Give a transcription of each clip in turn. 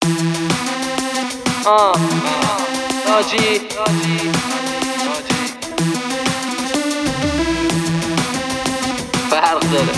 ناجی فرق داره.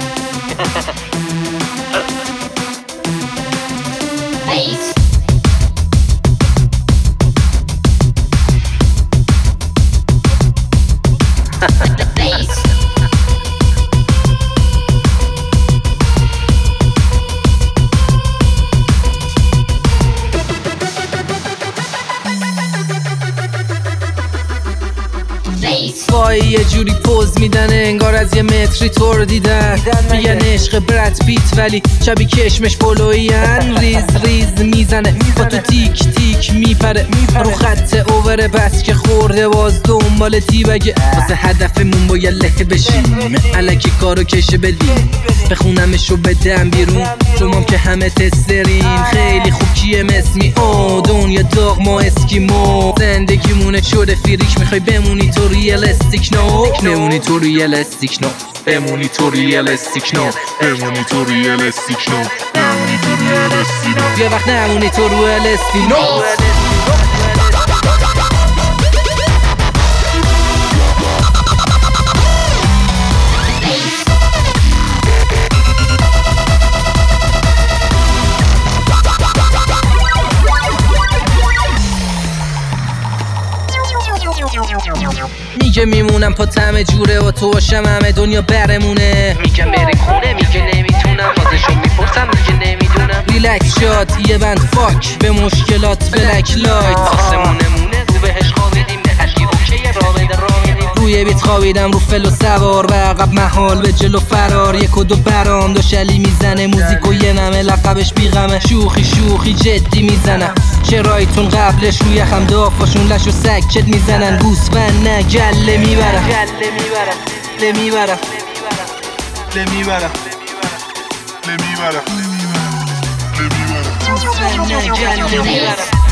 وای یه جوری پوز میدن انگار از یه متری تو رو دیدن. میگن عشق برد پیت ولی شبی کشمش پلوین. ریز ریز میزنه با تو تیک تیک میپره رو خط اوور بس که خورده باز دنبال تیبگه. واسه هدفمون باید له بشیم الکی کارو کشه بدیم. بخونمشو بدم بیرون شمام که همه تسترین. خیلی خوب کیه مسمی او دنیا داغ ما اسکیمو. زندگیمونه شده فریک میخوای بمونی تو ریالستیک نو. بمونی تو ریالستیک نو. بمونی تو ریالستیک نو. بمونی تو ریالستیک نو. بمونی تو ریالستیک نو. یه وقت نمونی تو ریالستیک نو. میگه میمونم پا تم جوره و تو باشم همه دنیا برمونه. میگم بریم خونه میگه نمیتونم بازشو میپرسم میگه نمیدونم. ریلکس شاد یه بند فاک به مشکلات بلک لایت. آسمونمونه رو بهش خوابیدیم به هشکی اوکیه را بده را میدیم. روی بیت خوابیدم رو فلو سوار به عقب محال به جلو فرار. یک و دو برام دو شلی میزنه موزیک و یه نمه لقبش بیغمه. شوخی شوخی جدی میزنم چرایتون قبلش روی یخم دافاشون لش و سکت میزنن. گوسفند نه گله میبرم له میبرم له میبرم له میبرم له میبرم گوسفند نه گله میبرم.